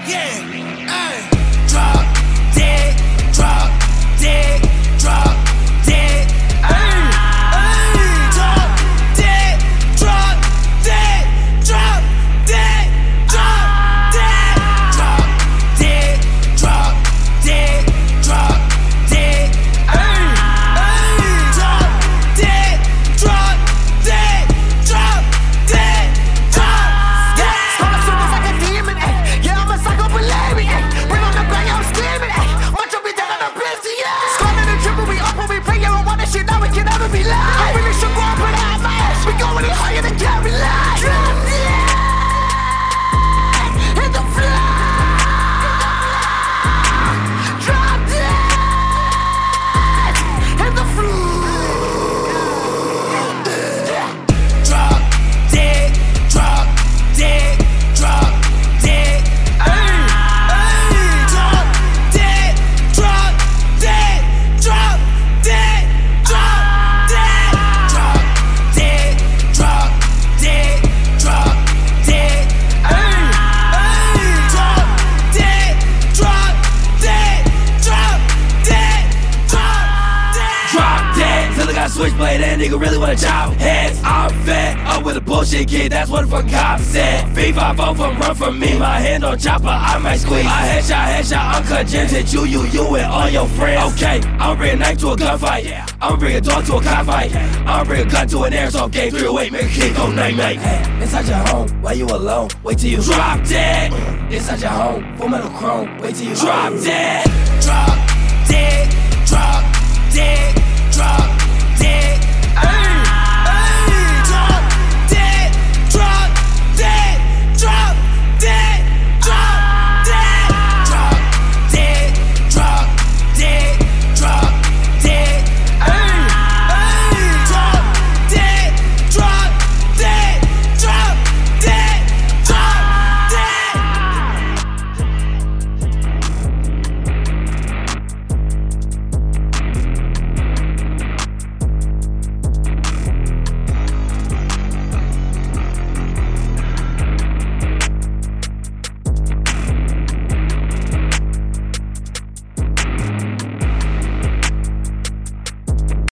Yeah, ay. Drop dead, drop dead, drop dead. Ay, ay. Drop dead, drop dead, drop dead, drop dead, drop dead, drop dead, drop dead. Ay, ay. Drop dead, drop dead, drop dead, drop dead. Scholarship is like a demon, ayy. Yeah, I'm a psycho, believe me, ayy. Bring on the bang, I'm screaming, ayy. Much of me down on the bitch, yeah. Squad in the dribble, we up when we play, yeah, we want this shit, now we can never be live. I really should go up and out my ass. We going in higher than carry life. Drop dead, hit the floor. Drop dead, hit the floor. Drop dead, drop dead, drop dead. Ay, ay. Drop dead, drop dead, drop dead, drop dead, drop dead, drop dead, drop dead. Ay, ay. Drop dead, drop dead, drop dead, drop dead. Drop dead till I got switchblade. That nigga really wanna chop heads. I'm fed up with a bullshit kid. That's what the fuck cops said. V5 from run from me. My hand on chopper, I might squeeze. I headshot, uncut gems. Hit you, and all your friends. Okay, I'ma bring a knife to a gunfight. I'ma bring a dog to a cockfight. I'ma bring a gun to an airsoft game. 308, make a kid go night night. Hey, inside your home, why you alone? Wait till you drop dead. Inside your home, full metal chrome. Wait till you drop dead. Drop dead, drop dead, drop